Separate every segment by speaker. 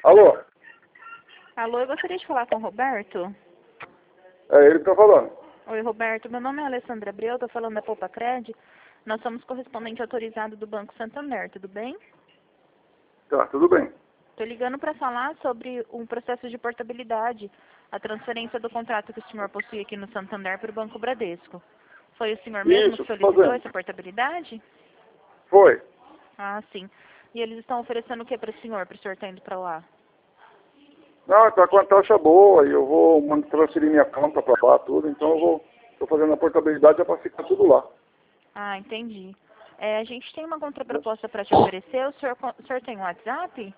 Speaker 1: Alô?
Speaker 2: Alô, eu gostaria de falar com o Roberto.
Speaker 1: É ele que tá falando.
Speaker 2: Oi, Roberto. Meu nome é Alessandra Abreu, estou falando da Poupa Cred. Nós somos correspondente autorizado do Banco Santander, tudo bem?
Speaker 1: Tá, tudo bem.
Speaker 2: Estou ligando para falar sobre um processo de portabilidade, a transferência do contrato que o senhor possui aqui no Santander para o Banco Bradesco. Foi o senhor mesmo
Speaker 1: Isso,
Speaker 2: que
Speaker 1: tô
Speaker 2: solicitou
Speaker 1: fazendo.
Speaker 2: essa portabilidade?
Speaker 1: Foi.
Speaker 2: Ah, sim. E eles estão oferecendo o que para o senhor estar indo para lá?
Speaker 1: Não, tá com a taxa boa e eu vou transferir minha conta pra lá, tudo, então tô fazendo a portabilidade já pra ficar tudo lá.
Speaker 2: Ah, entendi. A gente tem uma contraproposta para te oferecer. O senhor tem um WhatsApp?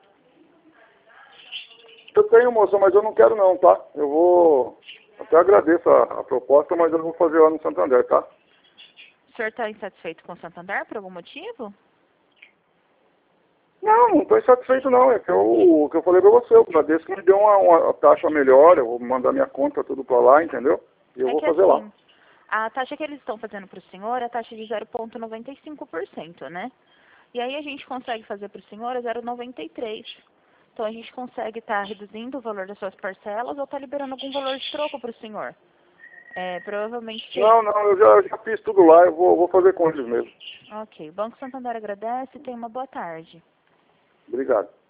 Speaker 1: Eu tenho, moça, mas eu não quero não, tá? Eu vou... Até agradeço a proposta, mas eu não vou fazer lá no Santander, tá?
Speaker 2: O senhor está insatisfeito com o Santander por algum motivo?
Speaker 1: Não tô insatisfeito não, é que o que eu falei pra você, o Bradesco me deu uma taxa melhor, eu vou mandar minha conta tudo pra lá, entendeu? E eu
Speaker 2: É
Speaker 1: vou
Speaker 2: que
Speaker 1: fazer lá.
Speaker 2: assim, a taxa que eles estão fazendo para o senhor é a taxa de 0,95%, né? E aí a gente consegue fazer para o senhor a 0,93%. Então a gente consegue estar reduzindo o valor das suas parcelas ou estar liberando algum valor de troco para o senhor. Provavelmente,
Speaker 1: Não, eu já fiz tudo lá, eu vou fazer com eles mesmo.
Speaker 2: ok. O Banco Santander agradece e tenha uma boa tarde.
Speaker 1: Obrigado.